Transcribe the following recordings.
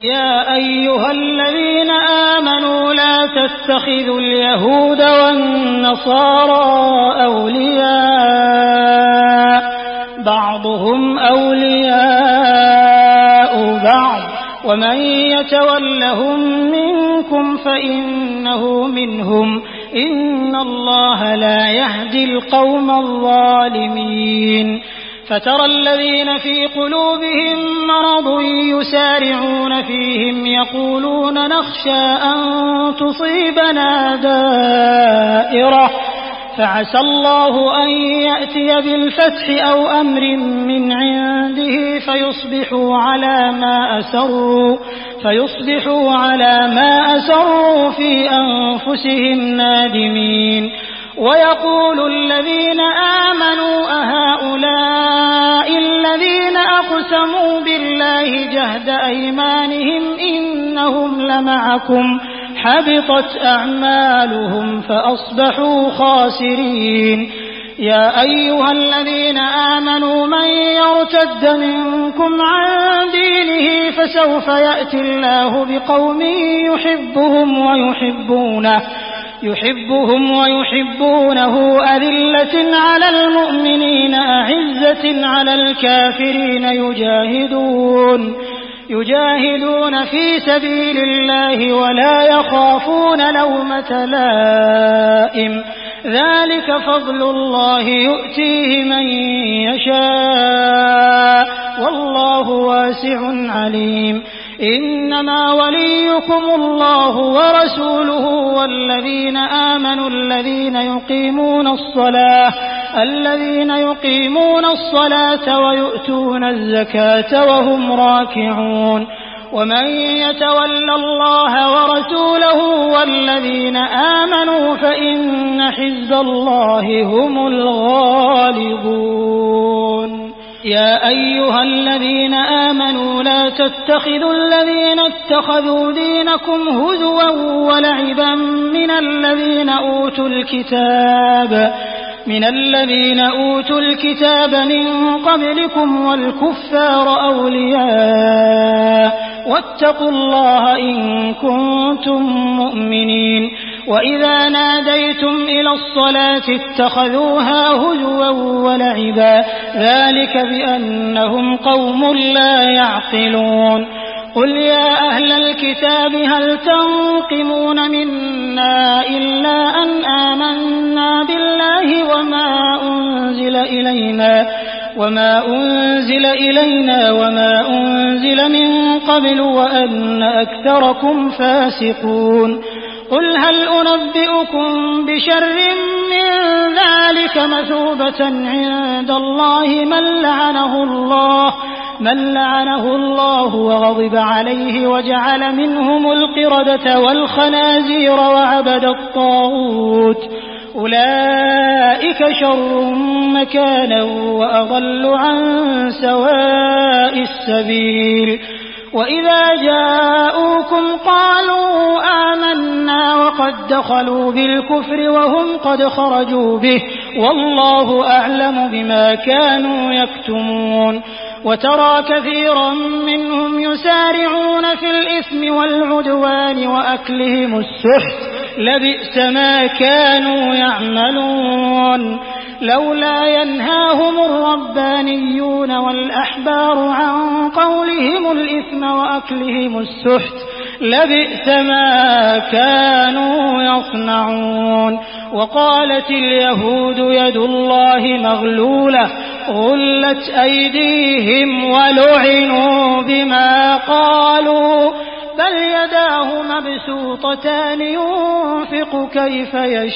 يا أيها الذين آمنوا لا تتخذوا اليهود والنصارى أولياء بعضهم أولياء بعض ومن يتولهم منكم فإنه منهم إن الله لا يهدي القوم الظالمين فترى الذين في قلوبهم مرض يسارعون فيهم يقولون نخشى أن تصيبنا دائرة فعسى الله أن يأتي بالفتح أو أمر من عنده فيصبحوا على ما أسروا في أنفسهم نادمين ويقول الذين آمنوا أهؤلاء الذين أقسموا بالله جهد أيمانهم إنهم لمعكم حبطت أعمالهم فأصبحوا خاسرين يا أيها الذين آمنوا من يرتد منكم عن دينه فسوف يأتي الله بقوم يحبهم ويحبونه أذلة على المؤمنين أعزة على الكافرين يجاهدون في سبيل الله ولا يخافون لومة لائم ذلك فضل الله يؤتيه من يشاء والله واسع عليم إنما وليكم الله ورسوله والذين آمنوا الذين يقيمون الصلاة ويؤتون الزكاة وهم راكعون ومن يتول الله ورسوله والذين آمنوا فإن حزب الله هم الغالبون يا أيها الذين آمنوا لا تتخذوا الذين اتخذوا دينكم هزوا ولعبا من الذين أوتوا الكتاب من قبلكم والكفار أولياء واتقوا الله إن كنتم مؤمنين وإذا ناديتم إلى الصلاة اتخذوها هزوا ولعبا ذلك بأنهم قوم لا يعقلون قل يا أهل الكتاب هل تنقمون منا إلا أن آمنا بالله وما أنزل إلينا وما أنزل من قبل وأن أكثركم فاسقون قل هل أنبئكم بشر من ذلك مثوبة عند الله من لعنه الله وغضب عليه وجعل منهم القردة والخنازير وعبد الطاغوت أولئك شر مكانا وأضل عن سواء السبيل وإذا جاءوكم قالوا آمنا وقد دخلوا بالكفر وهم قد خرجوا به والله أعلم بما كانوا يكتمون وترى كثيرا منهم يسارعون في الإثم والعدوان وأكلهم السحت لبئس ما كانوا يعملون لولا ينهاهم الربانيون والأحبار عن قولهم الإثم وأكلهم السحت لبئس ما كانوا يصنعون وقالت اليهود يد الله مغلولة غلت أيديهم ولعنوا بما قالوا بل يداه مبسوطتان ينفق كيف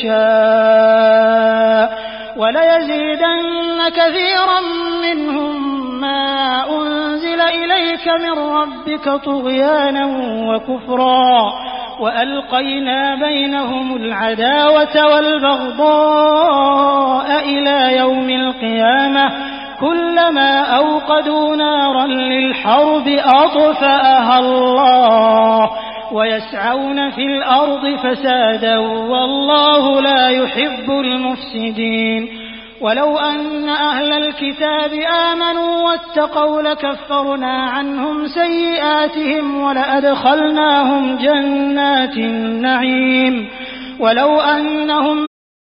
يشاء وليزيدن كثيرا منهم ما أنزل إليك من ربك طغيانا وكفرا وألقينا بينهم العداوة والبغضاء إلى يوم القيامة كلما أوقدوا نارا للحرب أطفأها الله ويسعون في الأرض فسادا والله لا يحب المفسدين ولو أن أهل الكتاب آمنوا واتقوا لكفرنا عنهم سيئاتهم ولأدخلناهم جنات النعيم ولو أنهم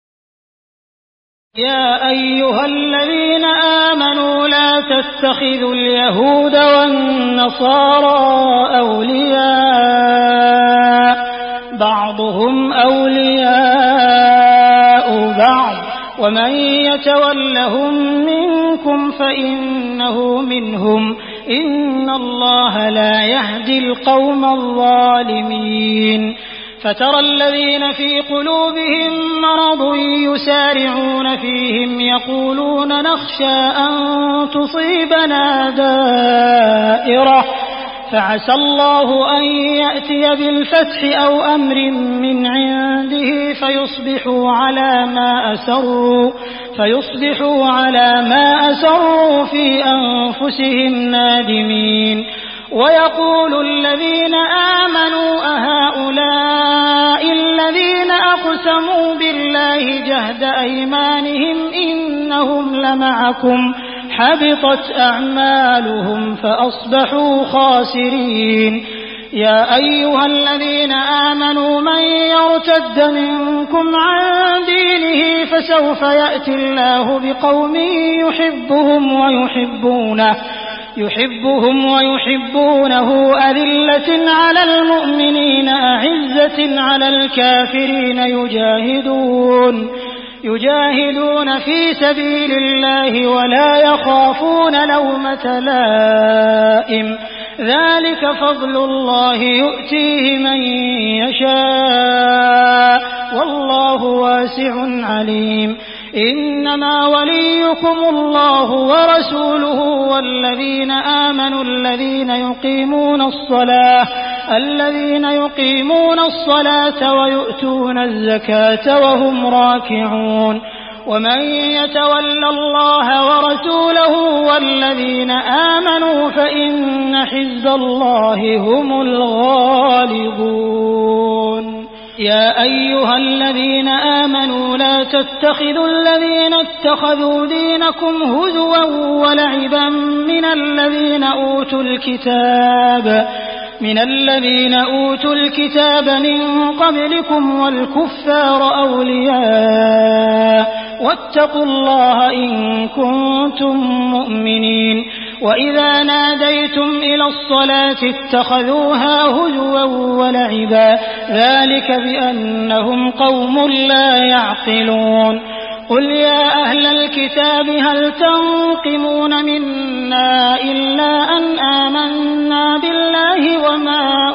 يا أيها الذين آمنوا لا تتخذوا اليهود والنصارى أولياء بعضهم أولياء بعض ومن يتولهم منكم فإنه منهم إن الله لا يهدي القوم الظالمين فترى الذين في قلوبهم مرض يسارعون فيهم يقولون نخشى أن تصيبنا دائرة فعسى الله أن يأتي بالفتح أو أمر من عنده فيصبحوا على ما أسروا في أنفسهم نادمين ويقول الذين آمنوا أهؤلاء الذين أقسموا بالله جهد أيمانهم إنهم لمعكم حبطت أعمالهم فأصبحوا خاسرين يا أيها الذين آمنوا من يرتد منكم عن دينه فسوف يأتي الله بقوم يحبهم ويحبونه أذلة على المؤمنين أعزة على الكافرين يجاهدون في سبيل الله ولا يخافون لومة لائم ذلك فضل الله يؤتيه من يشاء والله واسع عليم إنما وليكم الله ورسوله والذين آمنوا الذين يقيمون الصلاة ويؤتون الزكاة وهم راكعون ومن يتول الله ورسوله والذين آمنوا فإن حزب الله هم الغالبون يا أيها الذين آمنوا لا تتخذوا الذين اتخذوا دينكم هزوا ولعبا من الذين أوتوا الكتاب من قبلكم والكفار أولياء واتقوا الله إن كنتم مؤمنين وإذا ناديتم إلى الصلاة اتخذوها هزوا ولعبا ذلك بأنهم قوم لا يعقلون قل يا أهل الكتاب هل تنقمون منا إلا أن آمنا بالله وما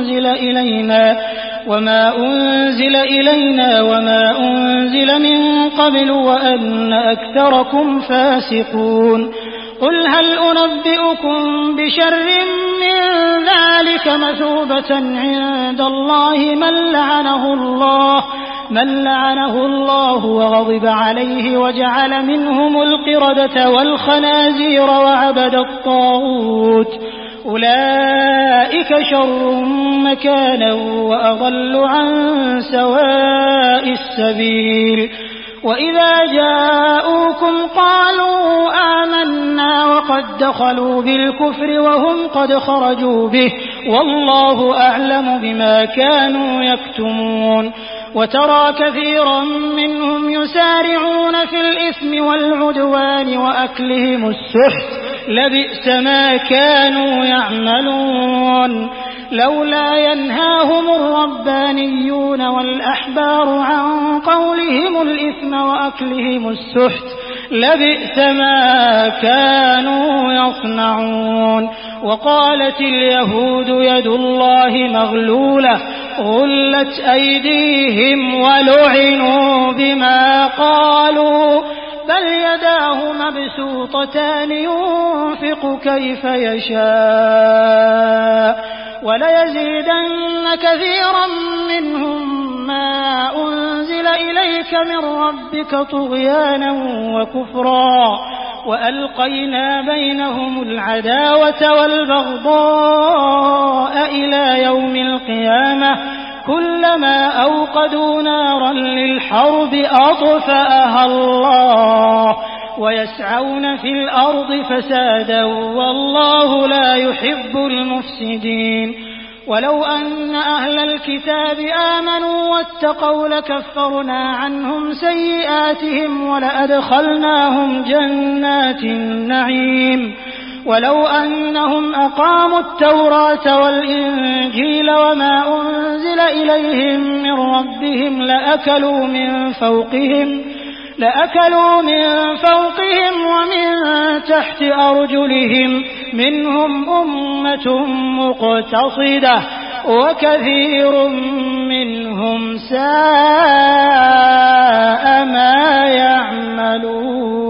أنزل إلينا وما أنزل من قبل وأن أكثركم فاسقون قل هل أنبئكم بشر من ذلك مثوبة عند الله من لعنه الله وغضب عليه وجعل منهم القردة والخنازير وعبد الطاغوت أولئك شر مكانا وأضل عن سواء السبيل وإذا جاءوكم قالوا آمنا وقد دخلوا بالكفر وهم قد خرجوا به والله أعلم بما كانوا يكتمون وترى كثيرا منهم يسارعون في الإثم والعدوان وأكلهم السحت لبئس ما كانوا يعملون لولا ينهاهم الربانيون والأحبار عن قولهم الإثم وأكلهم السحت لبئس ما كانوا يصنعون وقالت اليهود يد الله مغلولة غلت أيديهم ولعنوا بما قالوا بل يداه مبسوطتان ينفق كيف يشاء وليزيدن كثيرا منهم ما أنزل إليك من ربك طغيانا وكفرا وألقينا بينهم العداوة والبغضاء إلى يوم القيامة كلما أوقدوا نارا للحرب أطفأها الله ويسعون في الأرض فسادا والله لا يحب المفسدين ولو أن أهل الكتاب آمنوا واتقوا لكفرنا عنهم سيئاتهم ولأدخلناهم جنات النعيم ولو أنهم أقاموا التوراة والإنجيل وما أنزل إليهم من ربهم لأكلوا من فوقهم ومن تحت أرجلهم منهم أمة مقتصدة وكثير منهم ساء ما يعملون.